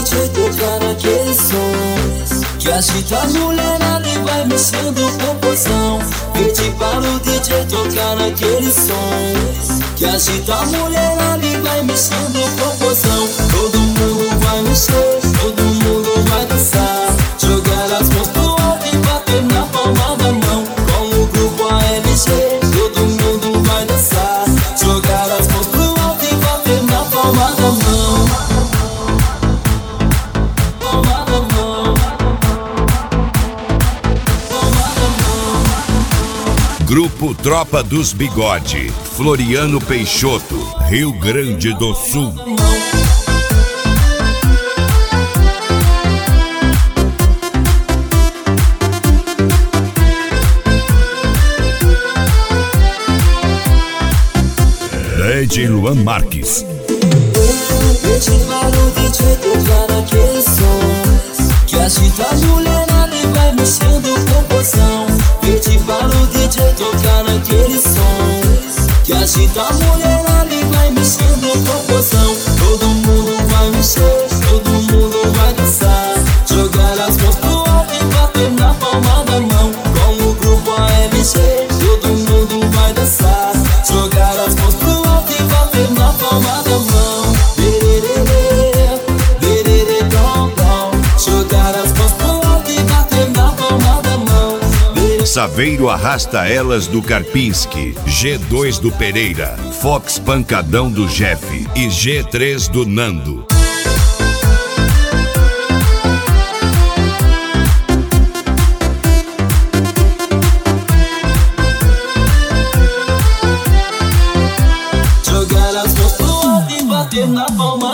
DJ tocar naquele som que agita a mulherada e vai mexendo com poção. Pedi para o DJ tocar naquele som que agita a mulherada e vai mexendo com poção. Todo mundo vai mexer, todo mundo vai dançar, jogar as mãos pro alto e bater na palma da mão. Com o grupo ALG, todo mundo vai dançar, jogar as mãos pro alto e bater na palma da mão. Palma da mão. Palma da mão. Grupo Tropa dos Bigode, Floriano Peixoto, Rio Grande do Sul. DJ Luan Marques. Pedi para o DJ tocar naquele som que agita a mulherada e vai mexendo com poção. Pedi para o DJ tocar naquele som que agita a mulherada e vai mexendo com poção. Todo mundo vai mexer, todo mundo vai dançar, jogar as mãos pro alto e bater na palma da mão. Com o grupo ALG, todo mundo vai dançar, jogar as mãos pro alto e bater na palma da mão. Dererê, dererê, dom, dom, jogar as mãos pro alto e bater na palma da mão. Saveiro Arrasta Elas do Karpinski, G2 do Pereira, Fox Pancadão do Jeff e G3 do Nando. Jogar as mãos pro alto e bater na palma